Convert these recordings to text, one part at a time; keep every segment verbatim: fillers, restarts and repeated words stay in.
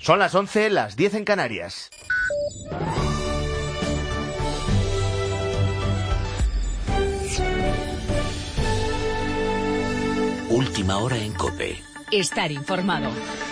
Son las once, las diez en Canarias. Última hora en COPE. Estar informado.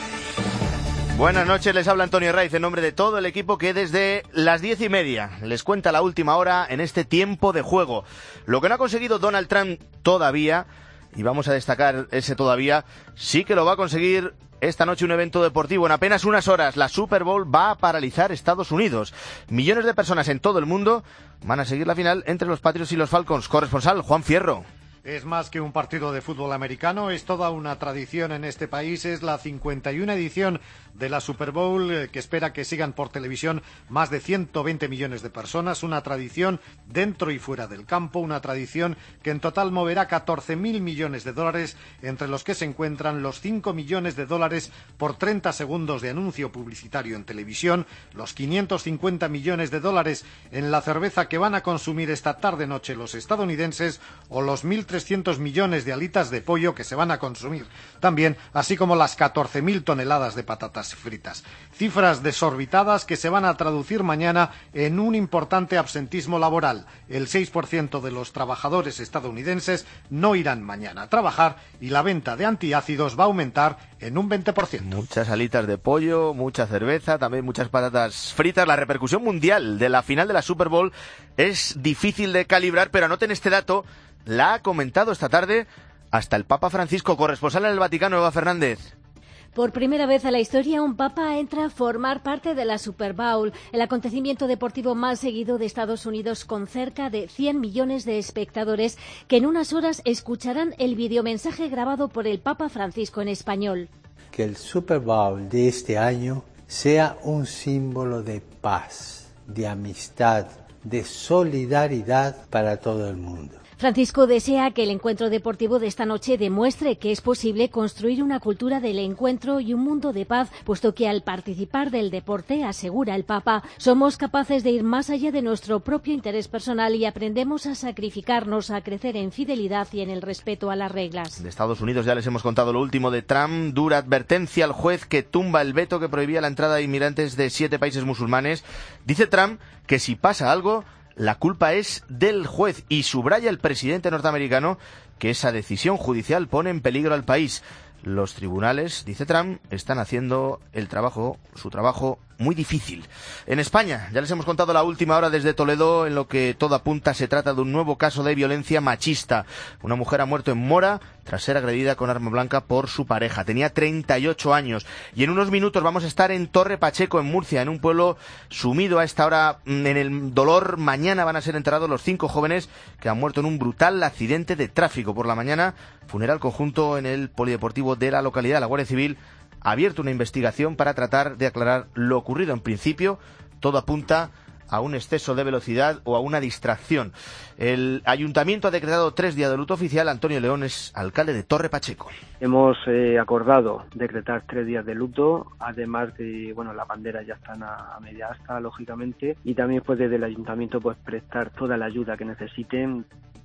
Buenas noches, les habla Antonio Raiz en nombre de todo el equipo que desde las diez y media les cuenta la última hora en este tiempo de juego. Lo que no ha conseguido Donald Trump todavía, y vamos a destacar ese todavía, sí que lo va a conseguir esta noche un evento deportivo. En apenas unas horas la Super Bowl va a paralizar Estados Unidos. Millones de personas en todo el mundo van a seguir la final entre los Patriots y los Falcons. Corresponsal Juan Fierro. Es más que un partido de fútbol americano, es toda una tradición en este país, es la cincuenta y una edición de la Super Bowl que espera que sigan por televisión más de ciento veinte millones de personas, una tradición dentro y fuera del campo, una tradición que en total moverá catorce mil millones de dólares, entre los que se encuentran los cinco millones de dólares por treinta segundos de anuncio publicitario en televisión, los quinientos cincuenta millones de dólares en la cerveza que van a consumir esta tarde-noche los estadounidenses o los mil trescientos millones de alitas de pollo que se van a consumir también, así como las catorce mil toneladas de patatas fritas. Cifras desorbitadas que se van a traducir mañana en un importante absentismo laboral. El seis por ciento de los trabajadores estadounidenses no irán mañana a trabajar y la venta de antiácidos va a aumentar en un veinte por ciento. Muchas alitas de pollo, mucha cerveza, también muchas patatas fritas. La repercusión mundial de la final de la Super Bowl es difícil de calibrar, pero anoten este dato. La ha comentado esta tarde hasta el Papa Francisco, corresponsal en el Vaticano, Eva Fernández. Por primera vez en la historia, un papa entra a formar parte de la Super Bowl, el acontecimiento deportivo más seguido de Estados Unidos, con cerca de cien millones de espectadores que en unas horas escucharán el videomensaje grabado por el Papa Francisco en español. Que el Super Bowl de este año sea un símbolo de paz, de amistad, de solidaridad para todo el mundo. Francisco desea que el encuentro deportivo de esta noche demuestre que es posible construir una cultura del encuentro y un mundo de paz, puesto que al participar del deporte, asegura el Papa, somos capaces de ir más allá de nuestro propio interés personal y aprendemos a sacrificarnos, a crecer en fidelidad y en el respeto a las reglas. De Estados Unidos ya les hemos contado lo último de Trump, dura advertencia al juez que tumba el veto que prohibía la entrada de inmigrantes de siete países musulmanes. Dice Trump que si pasa algo, la culpa es del juez, y subraya el presidente norteamericano que esa decisión judicial pone en peligro al país. Los tribunales, dice Trump, están haciendo el trabajo, su trabajo muy difícil. En España, ya les hemos contado la última hora desde Toledo, en lo que todo apunta se trata de un nuevo caso de violencia machista. Una mujer ha muerto en Mora tras ser agredida con arma blanca por su pareja. Tenía treinta y ocho años. Y en unos minutos vamos a estar en Torre Pacheco, en Murcia, en un pueblo sumido a esta hora en el dolor. Mañana van a ser enterrados los cinco jóvenes que han muerto en un brutal accidente de tráfico. Por la mañana, funeral conjunto en el polideportivo de la localidad. La Guardia Civil ha abierto una investigación para tratar de aclarar lo ocurrido. En principio, todo apunta a un exceso de velocidad o a una distracción. El ayuntamiento ha decretado tres días de luto oficial. Antonio León es alcalde de Torre Pacheco. Hemos eh, acordado decretar tres días de luto, además de, bueno, las banderas ya están a, a media asta, lógicamente, y también pues desde el ayuntamiento pues prestar toda la ayuda que necesiten.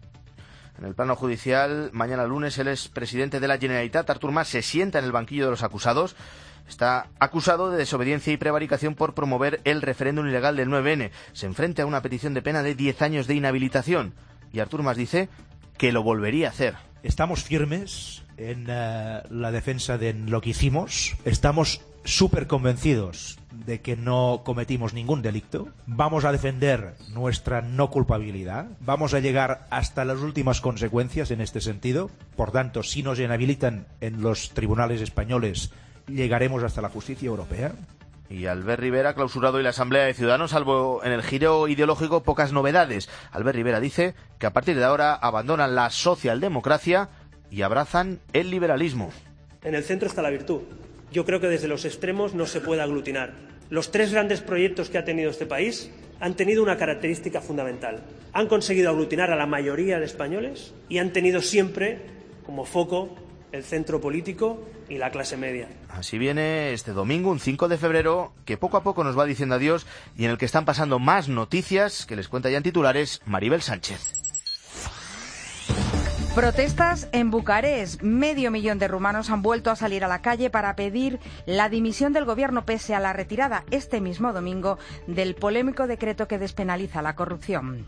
En el plano judicial, mañana lunes, el expresidente de la Generalitat, Artur Mas, se sienta en el banquillo de los acusados. Está acusado de desobediencia y prevaricación por promover el referéndum ilegal del nueve ene. Se enfrenta a una petición de pena de diez años de inhabilitación. Y Artur Mas dice que lo volvería a hacer. Estamos firmes en uh, la defensa de lo que hicimos. Estamos súper convencidos de que no cometimos ningún delito. Vamos a defender nuestra no culpabilidad. Vamos a llegar hasta las últimas consecuencias en este sentido. Por tanto, si nos inhabilitan en los tribunales españoles, llegaremos hasta la justicia europea. Y Albert Rivera ha clausurado hoy la Asamblea de Ciudadanos, salvo en el giro ideológico pocas novedades. Albert Rivera dice que a partir de ahora abandonan la socialdemocracia y abrazan el liberalismo. En el centro está la virtud. Yo creo que desde los extremos no se puede aglutinar. Los tres grandes proyectos que ha tenido este país han tenido una característica fundamental. Han conseguido aglutinar a la mayoría de españoles y han tenido siempre como foco el centro político y la clase media. Así viene este domingo, un cinco de febrero, que poco a poco nos va diciendo adiós y en el que están pasando más noticias que les cuenta ya en titulares Maribel Sánchez. Protestas en Bucarest. Medio millón de rumanos han vuelto a salir a la calle para pedir la dimisión del gobierno pese a la retirada este mismo domingo del polémico decreto que despenaliza la corrupción.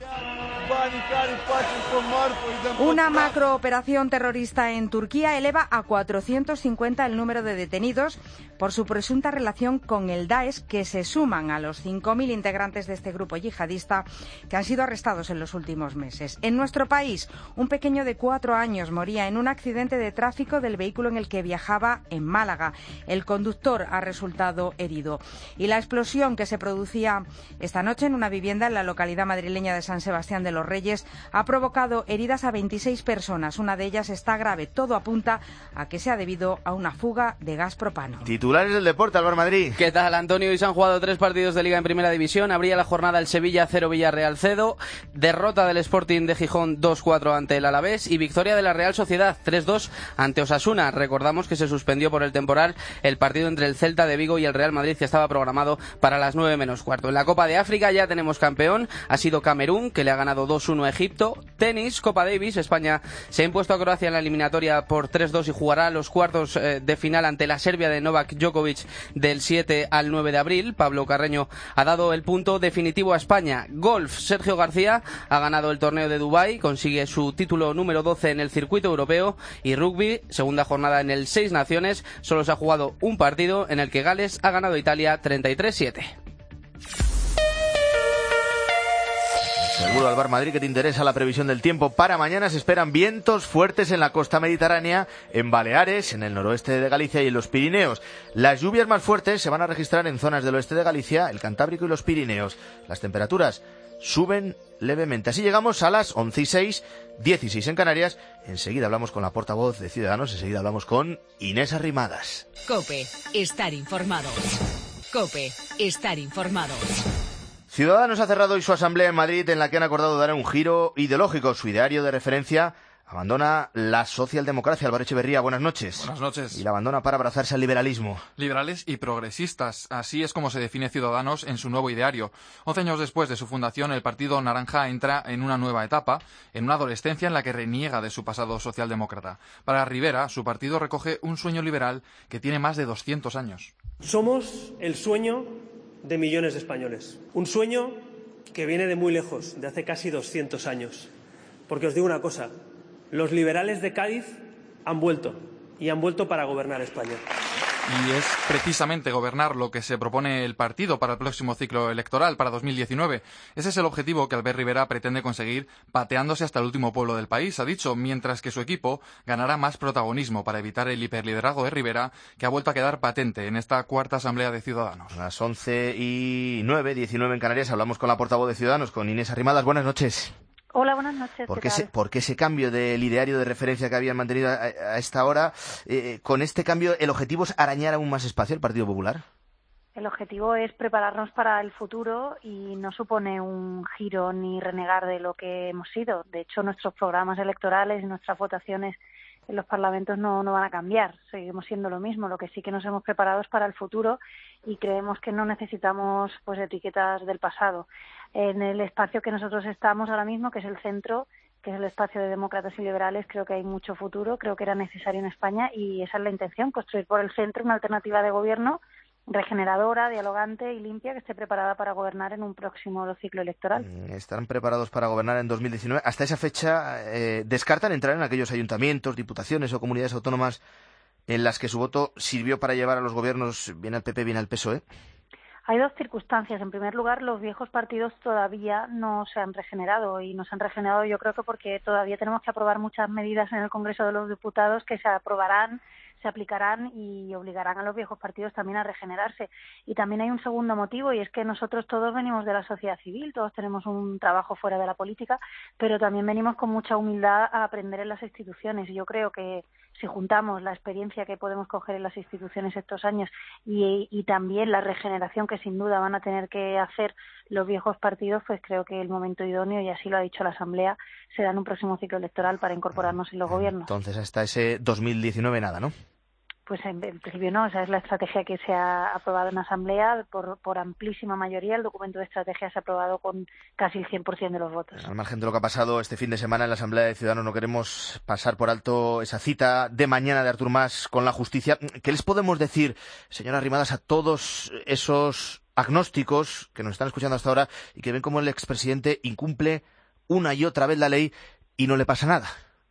Una macrooperación terrorista en Turquía eleva a cuatrocientos cincuenta el número de detenidos por su presunta relación con el Daesh, que se suman a los cinco mil integrantes de este grupo yihadista que han sido arrestados en los últimos meses. En nuestro país, un pequeño de cuatro años moría en un accidente de tráfico del vehículo en el que viajaba en Málaga. El conductor ha resultado herido. Y la explosión que se producía esta noche en una vivienda en la localidad madrileña de San Sebastián de los Reyes ha provocado heridas a veintiséis personas. Una de ellas está grave. Todo apunta a que sea debido a una fuga de gas propano. Titulares del deporte, Álvaro Madrid. ¿Qué tal, Antonio? Hoy se han jugado tres partidos de Liga en Primera División. Abría la jornada el Sevilla cero Villarreal cero, derrota del Sporting de Gijón dos cuatro ante el Alavés y victoria de la Real Sociedad tres dos ante Osasuna. Recordamos que se suspendió por el temporal el partido entre el Celta de Vigo y el Real Madrid, que estaba programado para las nueve menos cuarto. En la Copa de África ya tenemos campeón. Ha sido Camerún, que le ha ganado dos uno a Egipto. Tenis, Copa Davis. España se ha impuesto a Croacia en la eliminatoria por tres dos y jugará los cuartos eh, de final ante la Serbia de Novak Djokovic del siete al nueve de abril. Pablo Carreño ha dado el punto definitivo a España. Golf, Sergio García ha ganado el torneo de Dubái, consigue su título número doce en el circuito europeo. Y rugby, segunda jornada en el Seis Naciones, solo se ha jugado un partido en el que Gales ha ganado a Italia treinta y tres siete. Seguro, Álvaro Madrid, que te interesa la previsión del tiempo. Para mañana se esperan vientos fuertes en la costa mediterránea, en Baleares, en el noroeste de Galicia y en los Pirineos. Las lluvias más fuertes se van a registrar en zonas del oeste de Galicia, el Cantábrico y los Pirineos. Las temperaturas suben levemente. Así llegamos a las once y seis, dieciséis en Canarias. Enseguida hablamos con la portavoz de Ciudadanos, enseguida hablamos con Inés Arrimadas. COPE, estar informados. COPE, estar informados. Ciudadanos ha cerrado hoy su asamblea en Madrid, en la que han acordado dar un giro ideológico. Su ideario de referencia abandona la socialdemocracia. Álvaro Echeverría, buenas noches. Buenas noches. Y la abandona para abrazarse al liberalismo. Liberales y progresistas. Así es como se define Ciudadanos en su nuevo ideario. Once años después de su fundación, el Partido Naranja entra en una nueva etapa, en una adolescencia en la que reniega de su pasado socialdemócrata. Para Rivera, su partido recoge un sueño liberal que tiene más de doscientos años. Somos el sueño de millones de españoles. Un sueño que viene de muy lejos, de hace casi doscientos años. Porque os digo una cosa, los liberales de Cádiz han vuelto, y han vuelto para gobernar España. Y es precisamente gobernar lo que se propone el partido para el próximo ciclo electoral, para dos mil diecinueve. Ese es el objetivo que Albert Rivera pretende conseguir pateándose hasta el último pueblo del país, ha dicho, mientras que su equipo ganará más protagonismo para evitar el hiperliderazgo de Rivera, que ha vuelto a quedar patente en esta cuarta asamblea de Ciudadanos. A las once y nueve, diecinueve en Canarias, hablamos con la portavoz de Ciudadanos, con Inés Arrimadas. Buenas noches. Hola, buenas noches. ¿Por qué qué, ese, tal? ¿Por qué ese cambio del ideario de referencia que habían mantenido a, a esta hora? Eh, ¿Con este cambio el objetivo es arañar aún más espacio al Partido Popular? El objetivo es prepararnos para el futuro y no supone un giro ni renegar de lo que hemos sido. De hecho, nuestros programas electorales y nuestras votaciones en los parlamentos no, no van a cambiar. Seguimos siendo lo mismo. Lo que sí que nos hemos preparado es para el futuro y creemos que no necesitamos pues etiquetas del pasado. En el espacio que nosotros estamos ahora mismo, que es el centro, que es el espacio de demócratas y liberales, creo que hay mucho futuro, creo que era necesario en España y esa es la intención, construir por el centro una alternativa de gobierno regeneradora, dialogante y limpia que esté preparada para gobernar en un próximo ciclo electoral. Estarán preparados para gobernar en dos mil diecinueve. Hasta esa fecha, eh, ¿descartan entrar en aquellos ayuntamientos, diputaciones o comunidades autónomas en las que su voto sirvió para llevar a los gobiernos bien al P P, bien al P S O E? Hay dos circunstancias. En primer lugar, los viejos partidos todavía no se han regenerado y no se han regenerado yo creo que porque todavía tenemos que aprobar muchas medidas en el Congreso de los Diputados que se aprobarán, se aplicarán y obligarán a los viejos partidos también a regenerarse. Y también hay un segundo motivo y es que nosotros todos venimos de la sociedad civil, todos tenemos un trabajo fuera de la política, pero también venimos con mucha humildad a aprender en las instituciones. Y yo creo que si juntamos la experiencia que podemos coger en las instituciones estos años y, y también la regeneración que sin duda van a tener que hacer los viejos partidos, pues creo que el momento idóneo, y así lo ha dicho la Asamblea, será en un próximo ciclo electoral para incorporarnos en los gobiernos. Entonces hasta ese dos mil diecinueve nada, ¿no? pues en, en principio no, esa es la estrategia que se ha aprobado en Asamblea por, por amplísima mayoría. El documento de estrategia se ha aprobado con casi el cien por ciento de los votos. Al margen de lo que ha pasado este fin de semana en la Asamblea de Ciudadanos, no queremos pasar por alto esa cita de mañana de Artur Mas con la justicia. ¿Qué les podemos decir, señora Arrimadas, a todos esos agnósticos que nos están escuchando hasta ahora y que ven cómo el expresidente incumple una y otra vez la ley y no le pasa nada?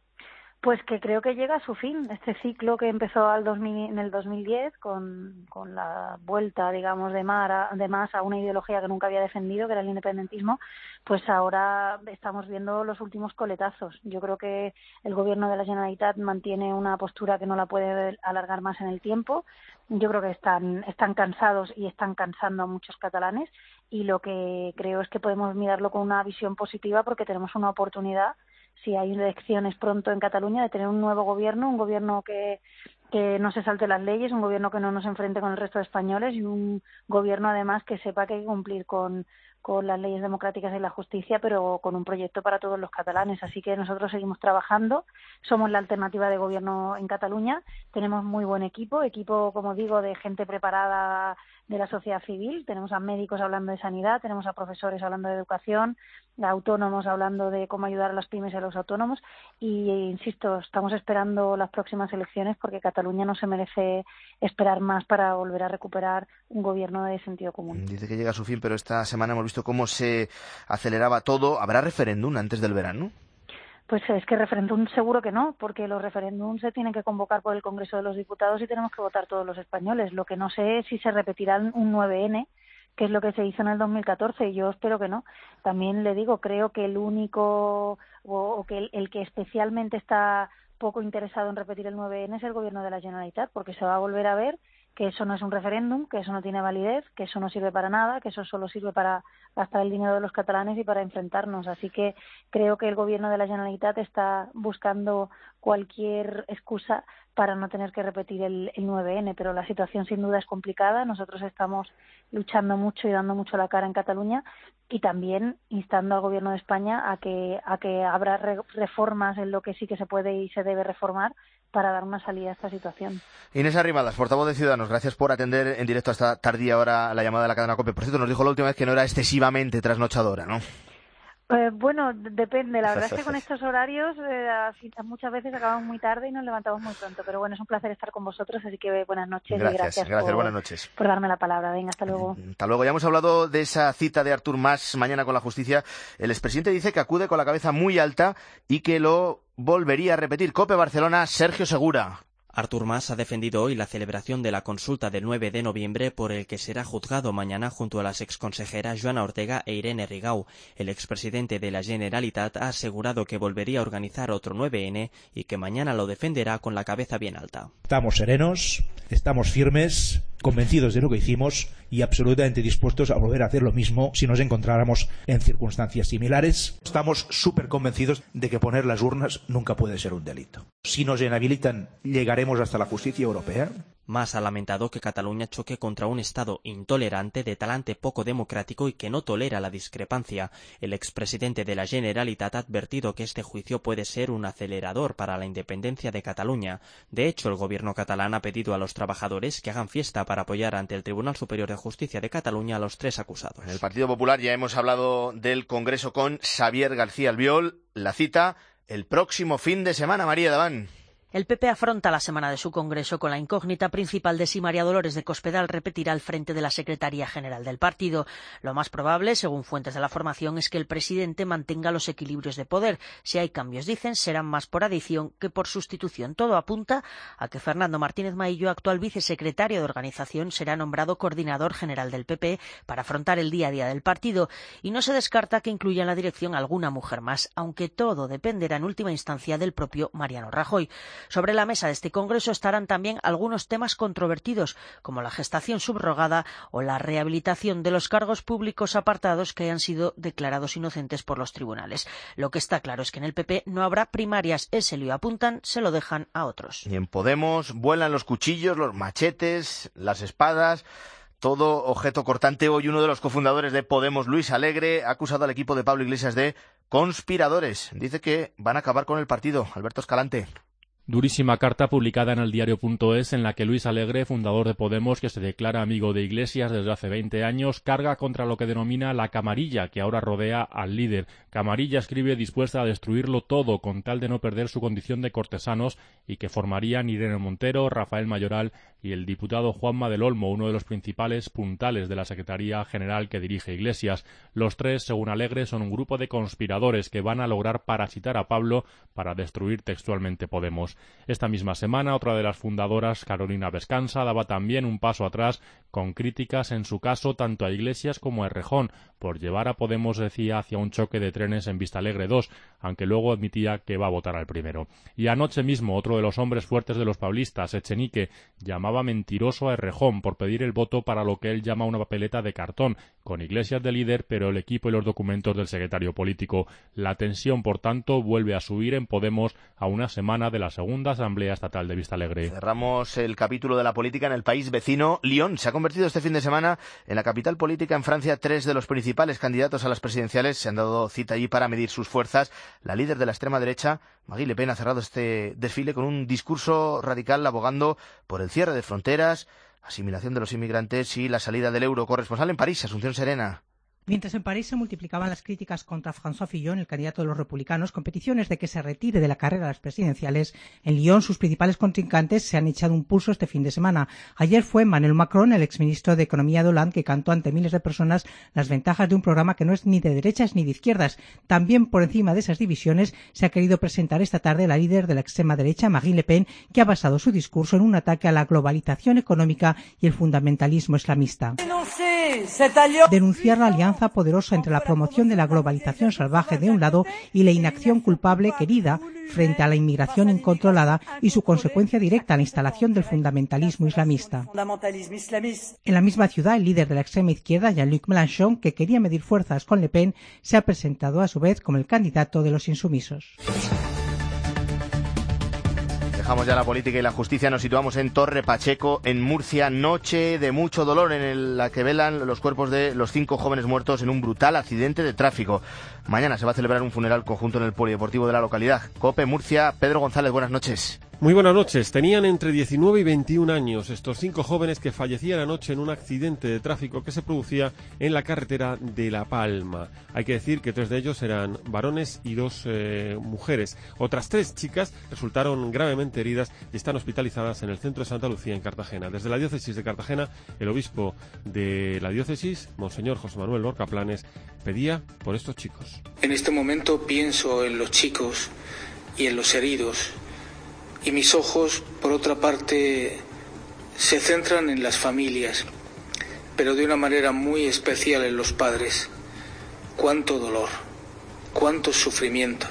Pues que creo que llega a su fin. Este ciclo que empezó al dos mil, en el dos mil diez con, con la vuelta, digamos, de, Mar a, de Mas a una ideología que nunca había defendido, que era el independentismo, pues ahora estamos viendo los últimos coletazos. Yo creo que el gobierno de la Generalitat mantiene una postura que no la puede alargar más en el tiempo. Yo creo que están, están cansados y están cansando a muchos catalanes, y lo que creo es que podemos mirarlo con una visión positiva, porque tenemos una oportunidad, si hay elecciones pronto en Cataluña, de tener un nuevo gobierno, un gobierno que, que no se salte las leyes, un gobierno que no nos enfrente con el resto de españoles, y un gobierno además que sepa que hay que cumplir con, con las leyes democráticas y la justicia, pero con un proyecto para todos los catalanes. Así que nosotros seguimos trabajando, somos la alternativa de gobierno en Cataluña, tenemos muy buen equipo, equipo, como digo, de gente preparada de la sociedad civil, tenemos a médicos hablando de sanidad, tenemos a profesores hablando de educación, a autónomos hablando de cómo ayudar a las pymes y a los autónomos, y insisto, estamos esperando las próximas elecciones, porque Cataluña no se merece esperar más para volver a recuperar un gobierno de sentido común. Dice que llega a su fin, pero esta semana hemos visto cómo se aceleraba todo. ¿Habrá referéndum antes del verano? Pues es que referéndum seguro que no, porque los referéndums se tienen que convocar por el Congreso de los Diputados y tenemos que votar todos los españoles. Lo que no sé es si se repetirá un nueve ene, que es lo que se hizo en el dos mil catorce, y yo espero que no. También le digo, creo que el único, o, o que el, el que especialmente está poco interesado en repetir el nueve ene es el Gobierno de la Generalitat, porque se va a volver a ver que eso no es un referéndum, que eso no tiene validez, que eso no sirve para nada, que eso solo sirve para gastar el dinero de los catalanes y para enfrentarnos. Así que creo que el Gobierno de la Generalitat está buscando cualquier excusa para no tener que repetir el, el nueve ene, pero la situación sin duda es complicada. Nosotros estamos luchando mucho y dando mucho la cara en Cataluña, y también instando al Gobierno de España a que, a que abra re, reformas en lo que sí que se puede y se debe reformar, para dar una salida a esta situación. Inés Arrimadas, portavoz de Ciudadanos, gracias por atender en directo a esta tardía hora la llamada de la cadena COPE. Por cierto, nos dijo la última vez que no era excesivamente trasnochadora, ¿no? Eh, bueno, depende. La verdad es que con estos horarios eh, muchas veces acabamos muy tarde y nos levantamos muy pronto. Pero bueno, es un placer estar con vosotros, así que buenas noches. Gracias, y gracias, gracias por, buenas noches. por darme la palabra. Venga, hasta luego. Hasta luego. Ya hemos hablado de esa cita de Artur Mas mañana con la justicia. El expresidente dice que acude con la cabeza muy alta y que lo volvería a repetir. COPE Barcelona, Sergio Segura. Artur Mas ha defendido hoy la celebración de la consulta del nueve de noviembre, por el que será juzgado mañana junto a las exconsejeras Joana Ortega e Irene Rigau. El expresidente de la Generalitat ha asegurado que volvería a organizar otro nueve ene y que mañana lo defenderá con la cabeza bien alta. Estamos serenos, estamos firmes, convencidos de lo que hicimos y absolutamente dispuestos a volver a hacer lo mismo si nos encontráramos en circunstancias similares. Estamos súper convencidos de que poner las urnas nunca puede ser un delito. Si nos inhabilitan, llegaremos hasta la justicia europea. Mas ha lamentado que Cataluña choque contra un Estado intolerante, de talante poco democrático y que no tolera la discrepancia. El expresidente de la Generalitat ha advertido que este juicio puede ser un acelerador para la independencia de Cataluña. De hecho, el gobierno catalán ha pedido a los trabajadores que hagan fiesta para apoyar ante el Tribunal Superior de Justicia de Cataluña a los tres acusados. En el Partido Popular ya hemos hablado del Congreso con Xavier García Albiol. La cita el próximo fin de semana, María Daván. El P P afronta la semana de su congreso con la incógnita principal de si María Dolores de Cospedal repetirá al frente de la Secretaría General del partido. Lo más probable, según fuentes de la formación, es que el presidente mantenga los equilibrios de poder. Si hay cambios, dicen, serán más por adición que por sustitución. Todo apunta a que Fernando Martínez Maillo, actual vicesecretario de organización, será nombrado coordinador general del P P para afrontar el día a día del partido. Y no se descarta que incluya en la dirección alguna mujer más, aunque todo dependerá en última instancia del propio Mariano Rajoy. Sobre la mesa de este congreso estarán también algunos temas controvertidos, como la gestación subrogada o la rehabilitación de los cargos públicos apartados que hayan sido declarados inocentes por los tribunales. Lo que está claro es que en el P P no habrá primarias. Ese lío apuntan, se lo dejan a otros. Y en Podemos vuelan los cuchillos, los machetes, las espadas. Todo objeto cortante. Hoy uno de los cofundadores de Podemos, Luis Alegre, ha acusado al equipo de Pablo Iglesias de conspiradores. Dice que van a acabar con el partido. Alberto Escalante. Durísima carta publicada en el diario punto es en la que Luis Alegre, fundador de Podemos, que se declara amigo de Iglesias desde hace veinte años, carga contra lo que denomina la camarilla que ahora rodea al líder. Camarilla, escribe, dispuesta a destruirlo todo con tal de no perder su condición de cortesanos, y que formarían Irene Montero, Rafael Mayoral y el diputado Juanma del Olmo, uno de los principales puntales de la Secretaría General que dirige Iglesias. Los tres, según Alegre, son un grupo de conspiradores que van a lograr parasitar a Pablo para destruir textualmente Podemos. Esta misma semana, otra de las fundadoras, Carolina Vescanza, daba también un paso atrás con críticas, en su caso, tanto a Iglesias como a Errejón, por llevar a Podemos, decía, hacia un choque de trenes en Vistalegre dos, aunque luego admitía que va a votar al primero. Y anoche mismo, otro de los hombres fuertes de los pablistas, Echenique, llamaba mentiroso a Errejón por pedir el voto para lo que él llama una papeleta de cartón, con Iglesias de líder, pero el equipo y los documentos del secretario político. La tensión, por tanto, vuelve a subir en Podemos a una semana de la segunda Asamblea Estatal de Vistalegre. Cerramos el capítulo de la política en el país vecino. Lyon se ha convertido este fin de semana en la capital política en Francia. Tres de los principales candidatos a las presidenciales se han dado cita allí para medir sus fuerzas. La líder de la extrema derecha, Marine Le Pen, ha cerrado este desfile con un discurso radical abogando por el cierre de fronteras, asimilación de los inmigrantes y la salida del euro. Corresponsal en París, Asunción Serena. Mientras en París se multiplicaban las críticas contra François Fillon, el candidato de los republicanos, con peticiones de que se retire de la carrera a las presidenciales, en Lyon sus principales contrincantes se han echado un pulso este fin de semana. Ayer fue Emmanuel Macron, el exministro de Economía de Hollande, que cantó ante miles de personas las ventajas de un programa que no es ni de derechas ni de izquierdas. También por encima de esas divisiones se ha querido presentar esta tarde la líder de la extrema derecha, Marine Le Pen, que ha basado su discurso en un ataque a la globalización económica y el fundamentalismo islamista. Denunciar la alianza poderosa entre la promoción de la globalización salvaje de un lado y la inacción culpable querida frente a la inmigración incontrolada y su consecuencia directa, la instalación del fundamentalismo islamista. En la misma ciudad, el líder de la extrema izquierda, Jean-Luc Mélenchon, que quería medir fuerzas con Le Pen, se ha presentado a su vez como el candidato de los insumisos. Dejamos ya la política y la justicia, nos situamos en Torre Pacheco, en Murcia. Noche de mucho dolor en la que velan los cuerpos de los cinco jóvenes muertos en un brutal accidente de tráfico. Mañana se va a celebrar un funeral conjunto en el polideportivo de la localidad. COPE Murcia, Pedro González, buenas noches. Muy buenas noches. Tenían entre diecinueve y veintiún años estos cinco jóvenes que fallecían anoche en un accidente de tráfico que se producía en la carretera de La Palma. Hay que decir que tres de ellos eran varones y dos eh, mujeres. Otras tres chicas resultaron gravemente heridas y están hospitalizadas en el centro de Santa Lucía, en Cartagena. Desde la diócesis de Cartagena, el obispo de la diócesis, Monseñor José Manuel Lorca Planes, pedía por estos chicos. En este momento pienso en los chicos y en los heridos. Y mis ojos, por otra parte, se centran en las familias, pero de una manera muy especial en los padres. Cuánto dolor, cuánto sufrimiento.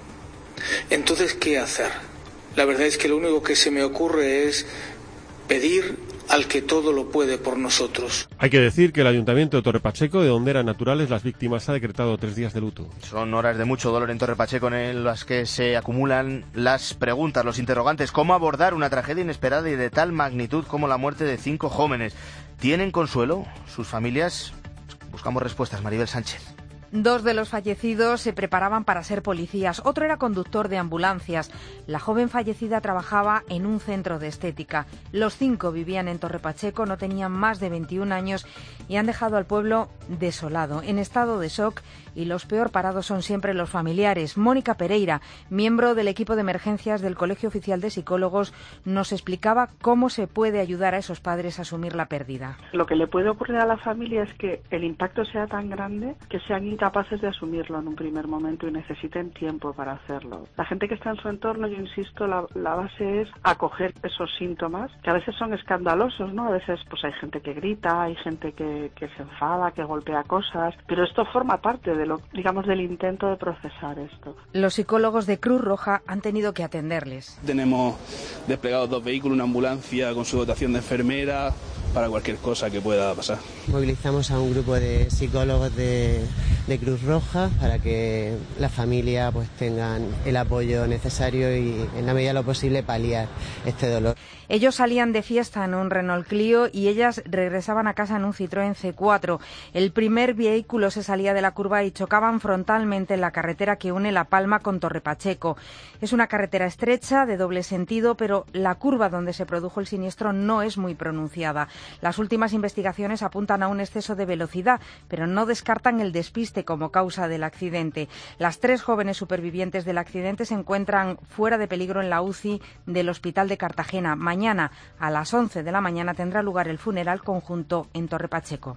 Entonces, ¿qué hacer? La verdad es que lo único que se me ocurre es pedir al que todo lo puede por nosotros. Hay que decir que el Ayuntamiento de Torre Pacheco, de donde eran naturales las víctimas, ha decretado tres días de luto. Son horas de mucho dolor en Torre Pacheco en las que se acumulan las preguntas, los interrogantes. ¿Cómo abordar una tragedia inesperada y de tal magnitud como la muerte de cinco jóvenes? ¿Tienen consuelo sus familias? Buscamos respuestas. Maribel Sánchez. Dos de los fallecidos se preparaban para ser policías, otro era conductor de ambulancias. La joven fallecida trabajaba en un centro de estética. Los cinco vivían en Torre Pacheco, no tenían más de veintiún años y han dejado al pueblo desolado, en estado de shock, y los peor parados son siempre los familiares. Mónica Pereira, miembro del equipo de emergencias del Colegio Oficial de Psicólogos, nos explicaba cómo se puede ayudar a esos padres a asumir la pérdida. Lo que le puede ocurrir a la familia es que el impacto sea tan grande que sean incapaces de asumirlo en un primer momento y necesiten tiempo para hacerlo. La gente que está en su entorno, yo insisto, la, la base es acoger esos síntomas, que a veces son escandalosos, ¿no? A veces pues hay gente que grita, hay gente que, que se enfada, que golpea cosas, pero esto forma parte de lo, digamos, del intento de procesar esto. Los psicólogos de Cruz Roja han tenido que atenderles. Tenemos desplegados dos vehículos, una ambulancia con su dotación de enfermeras, para cualquier cosa que pueda pasar. Movilizamos a un grupo de psicólogos de, de Cruz Roja para que la familia pues tengan el apoyo necesario y en la medida de lo posible paliar este dolor. Ellos salían de fiesta en un Renault Clio y ellas regresaban a casa en un Citroën C cuatro. El primer vehículo se salía de la curva y chocaban frontalmente en la carretera que une La Palma con Torrepacheco. Es una carretera estrecha, de doble sentido, pero la curva donde se produjo el siniestro no es muy pronunciada. Las últimas investigaciones apuntan a un exceso de velocidad, pero no descartan el despiste como causa del accidente. Las tres jóvenes supervivientes del accidente se encuentran fuera de peligro en la U C I del Hospital de Cartagena. Mañana a las once de la mañana tendrá lugar el funeral conjunto en Torrepacheco.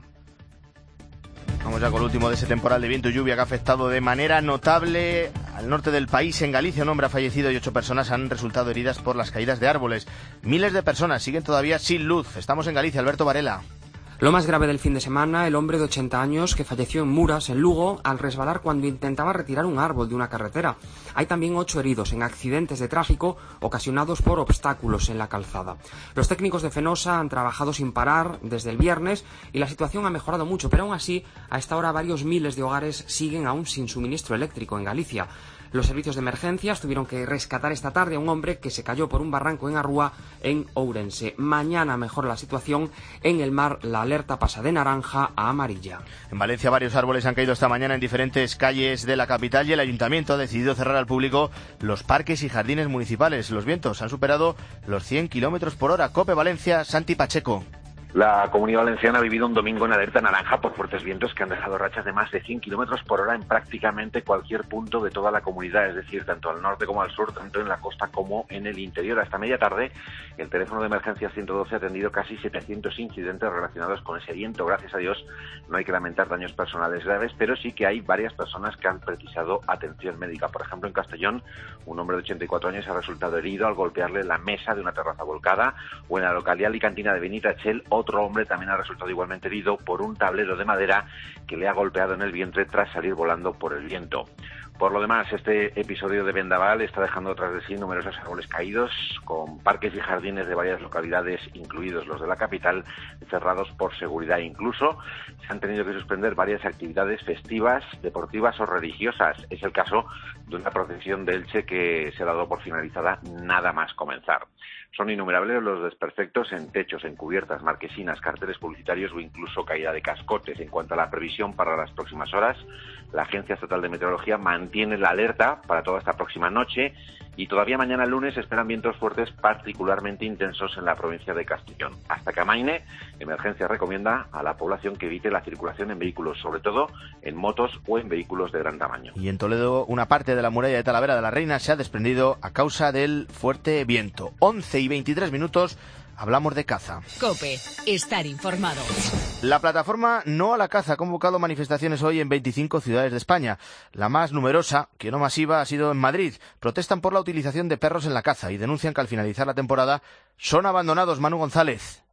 Vamos ya con el último de ese temporal de viento y lluvia que ha afectado de manera notable al norte del país. En Galicia un hombre ha fallecido y ocho personas han resultado heridas por las caídas de árboles. Miles de personas siguen todavía sin luz. Estamos en Galicia, Alberto Varela. Lo más grave del fin de semana, el hombre de ochenta años que falleció en Muras, en Lugo, al resbalar cuando intentaba retirar un árbol de una carretera. Hay también ocho heridos en accidentes de tráfico ocasionados por obstáculos en la calzada. Los técnicos de Fenosa han trabajado sin parar desde el viernes y la situación ha mejorado mucho, pero aún así, a esta hora varios miles de hogares siguen aún sin suministro eléctrico en Galicia. Los servicios de emergencias tuvieron que rescatar esta tarde a un hombre que se cayó por un barranco en Arrúa, en Ourense. Mañana mejora la situación. En el mar, la alerta pasa de naranja a amarilla. En Valencia varios árboles han caído esta mañana en diferentes calles de la capital y el ayuntamiento ha decidido cerrar al público los parques y jardines municipales. Los vientos han superado los cien kilómetros por hora. COPE Valencia, Santi Pacheco. La Comunidad Valenciana ha vivido un domingo en alerta naranja por fuertes vientos que han dejado rachas de más de cien kilómetros por hora en prácticamente cualquier punto de toda la comunidad, es decir, tanto al norte como al sur, tanto en la costa como en el interior. Hasta media tarde, el teléfono de emergencia ciento doce ha atendido casi setecientos incidentes relacionados con ese viento. Gracias a Dios no hay que lamentar daños personales graves, pero sí que hay varias personas que han precisado atención médica. Por ejemplo, en Castellón, un hombre de ochenta y cuatro años ha resultado herido al golpearle la mesa de una terraza volcada, o en la localidad alicantina de Benitachell, otro hombre también ha resultado igualmente herido por un tablero de madera que le ha golpeado en el vientre tras salir volando por el viento. Por lo demás, este episodio de vendaval está dejando tras de sí numerosos árboles caídos, con parques y jardines de varias localidades, incluidos los de la capital, cerrados por seguridad. Incluso se han tenido que suspender varias actividades festivas, deportivas o religiosas. Es el caso de una procesión de Elche que se ha dado por finalizada nada más comenzar. Son innumerables los desperfectos en techos, en cubiertas, marquesinas, carteles publicitarios o incluso caída de cascotes. En cuanto a la previsión para las próximas horas, la Agencia Estatal de Meteorología mantiene la alerta para toda esta próxima noche y todavía mañana lunes esperan vientos fuertes particularmente intensos en la provincia de Castellón. Hasta que amaine, Emergencia recomienda a la población que evite la circulación en vehículos, sobre todo en motos o en vehículos de gran tamaño. Y en Toledo, una parte de la muralla de Talavera de la Reina se ha desprendido a causa del fuerte viento. once y veintitrés minutos, hablamos de caza. COPE, estar informado. La plataforma No a la Caza ha convocado manifestaciones hoy en veinticinco ciudades de España. La más numerosa, que no masiva, ha sido en Madrid. Protestan por la utilización de perros en la caza y denuncian que al finalizar la temporada son abandonados. Manu González.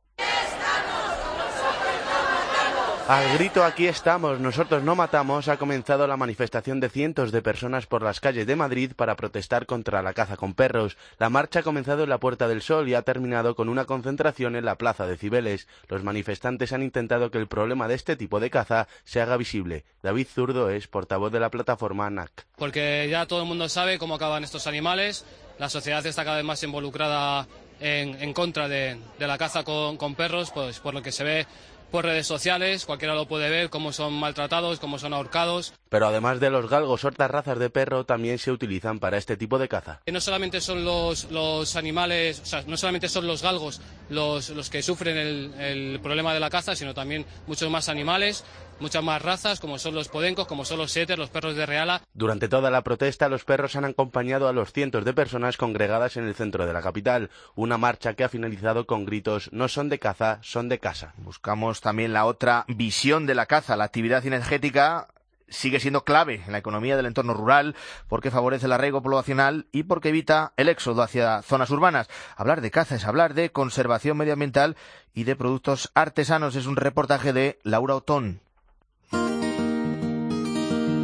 Al grito "aquí estamos, nosotros no matamos" ha comenzado la manifestación de cientos de personas por las calles de Madrid para protestar contra la caza con perros. La marcha ha comenzado en la Puerta del Sol y ha terminado con una concentración en la Plaza de Cibeles. Los manifestantes han intentado que el problema de este tipo de caza se haga visible. David Zurdo es portavoz de la plataforma N A C. Porque ya todo el mundo sabe cómo acaban estos animales, la sociedad está cada vez más involucrada en, en contra de, de la caza con, con perros, pues por lo que se ve por redes sociales, cualquiera lo puede ver, cómo son maltratados, cómo son ahorcados. Pero además de los galgos, otras razas de perro también se utilizan para este tipo de caza. No solamente son los, los animales, o sea, no solamente son los galgos los, los que sufren el, el problema de la caza, sino también muchos más animales, muchas más razas, como son los podencos, como son los setter, los perros de Reala. Durante toda la protesta, los perros han acompañado a los cientos de personas congregadas en el centro de la capital. Una marcha que ha finalizado con gritos "no son de caza, son de casa". Buscamos también la otra visión de la caza. La actividad cinegética sigue siendo clave en la economía del entorno rural porque favorece el arraigo poblacional y porque evita el éxodo hacia zonas urbanas. Hablar de caza es hablar de conservación medioambiental y de productos artesanos. Es un reportaje de Laura Otón.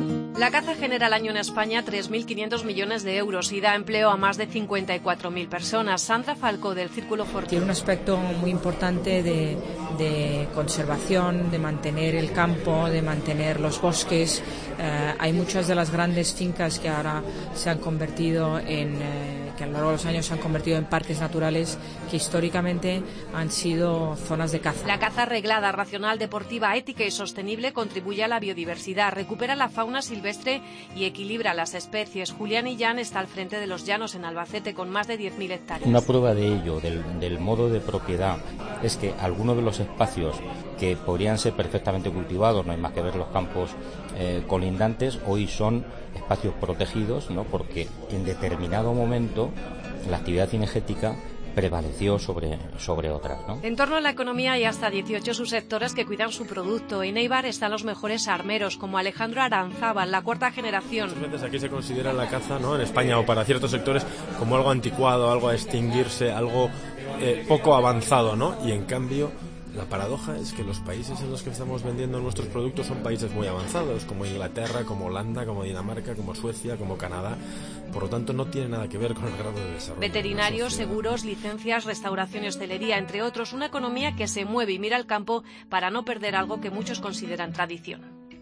La caza genera al año en España tres mil quinientos millones de euros y da empleo a más de cincuenta y cuatro mil personas. Sandra Falco, del Círculo Fortín. Tiene un aspecto muy importante de, de conservación, de mantener el campo, de mantener los bosques. Eh, hay muchas de las grandes fincas que ahora se han convertido en... Eh, que a lo largo de los años se han convertido en parques naturales que históricamente han sido zonas de caza. La caza reglada, racional, deportiva, ética y sostenible contribuye a la biodiversidad, recupera la fauna silvestre y equilibra las especies. Julián Illán está al frente de Los Llanos en Albacete con más de diez mil hectáreas. Una prueba de ello, del, del modo de propiedad, es que algunos de los espacios que podrían ser perfectamente cultivados, no hay más que ver los campos eh, colindantes, hoy son espacios protegidos, ¿no? Porque en determinado momento la actividad cinegética prevaleció sobre, sobre otras, ¿no? En torno a la economía hay hasta dieciocho subsectores que cuidan su producto. En Eibar están los mejores armeros, como Alejandro Aranzábal, la cuarta generación. Muchas veces aquí se considera la caza, ¿no?, en España o para ciertos sectores como algo anticuado, algo a extinguirse, algo eh, poco avanzado, ¿no? Y en cambio... la paradoja es que los países en los que estamos vendiendo nuestros productos son países muy avanzados, como Inglaterra, como Holanda, como Dinamarca, como Suecia, como Canadá. Por lo tanto, no tiene nada que ver con el grado de desarrollo. Veterinarios, seguros, licencias, restauración y hostelería, entre otros. Una economía que se mueve y mira al campo para no perder algo que muchos consideran tradición.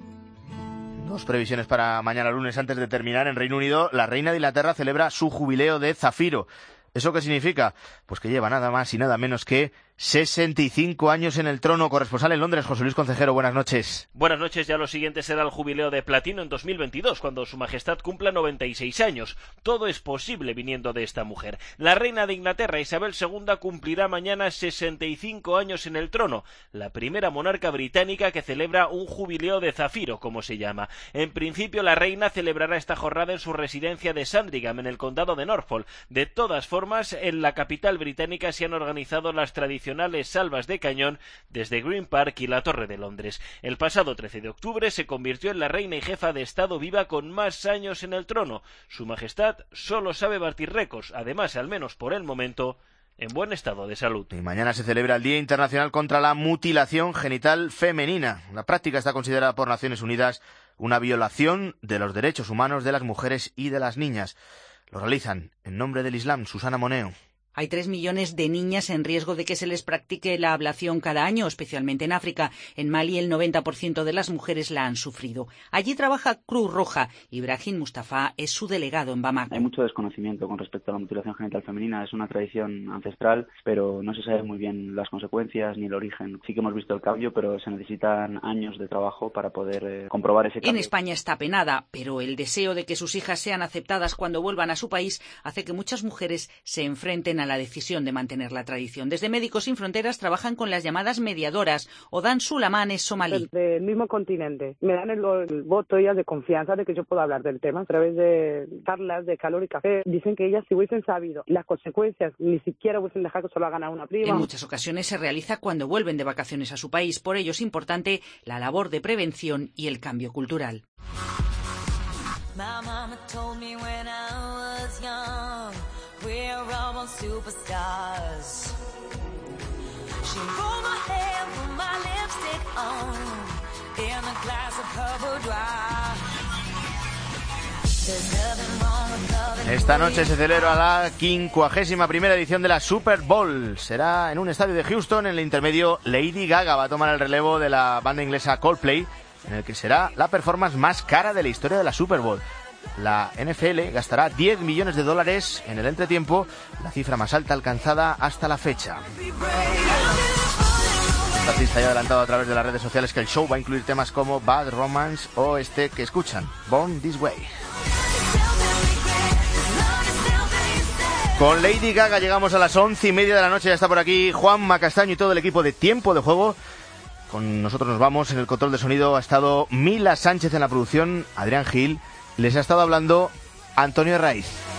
Dos previsiones para mañana lunes. Antes de terminar, en Reino Unido, la reina de Inglaterra celebra su jubileo de zafiro. ¿Eso qué significa? Pues que lleva nada más y nada menos que sesenta y cinco años en el trono. Corresponsal en Londres, José Luis Concejero, buenas noches. Buenas noches. Ya lo siguiente será el jubileo de platino en dos mil veintidós, cuando su majestad cumpla noventa y seis años. Todo es posible viniendo de esta mujer. La reina de Inglaterra, Isabel segunda, cumplirá mañana sesenta y cinco años en el trono, la primera monarca británica que celebra un jubileo de zafiro, como se llama. En principio, la reina celebrará esta jornada en su residencia de Sandringham, en el condado de Norfolk. De todas formas, en la capital británica se han organizado las tradicionales salvas de cañón desde Green Park y la Torre de Londres. El pasado trece de octubre se convirtió en la reina y jefa de Estado viva con más años en el trono. Su majestad solo sabe batir récords, además, al menos por el momento, en buen estado de salud. Y mañana se celebra el Día Internacional contra la Mutilación Genital Femenina. La práctica está considerada por Naciones Unidas una violación de los derechos humanos de las mujeres y de las niñas. Lo realizan en nombre del Islam. Susana Moneo. Hay tres millones de niñas en riesgo de que se les practique la ablación cada año, especialmente en África. En Mali, el noventa por ciento de las mujeres la han sufrido. Allí trabaja Cruz Roja. Ibrahim Mustafa es su delegado en Bamako. Hay mucho desconocimiento con respecto a la mutilación genital femenina. Es una tradición ancestral, pero no se sabe muy bien las consecuencias ni el origen. Sí que hemos visto el cambio, pero se necesitan años de trabajo para poder eh, comprobar ese cambio. En España está penada, pero el deseo de que sus hijas sean aceptadas cuando vuelvan a su país hace que muchas mujeres se enfrenten a a la decisión de mantener la tradición. Desde Médicos Sin Fronteras trabajan con las llamadas mediadoras. Odan Sulamán es somalí. Del mismo continente. Me dan el, el voto ellas de confianza de que yo puedo hablar del tema a través de charlas de calor y café. Dicen que ellas, si hubiesen sabido las consecuencias, ni siquiera hubiesen dejado que solo hagan a una prima. En muchas ocasiones se realiza cuando vuelven de vacaciones a su país. Por ello es importante la labor de prevención y el cambio cultural. We're all superstars. She rolled my hair, put my lipstick on, in a glass of purple dry. Esta noche se celebra la quincuagésima primera edición de la Super Bowl. Será en un estadio de Houston. En el intermedio, Lady Gaga va a tomar el relevo de la banda inglesa Coldplay, en el que será la performance más cara de la historia de la Super Bowl. La N F L gastará diez millones de dólares en el entretiempo, la cifra más alta alcanzada hasta la fecha. El artista ya ha adelantado a través de las redes sociales que el show va a incluir temas como Bad Romance o este que escuchan, Born This Way. Con Lady Gaga llegamos a las once y media de la noche. Ya está por aquí Juanma Castaño y todo el equipo de Tiempo de Juego. Con nosotros nos vamos. En el control de sonido ha estado Mila Sánchez, en la producción Adrián Gil. Les ha estado hablando Antonio Raiz.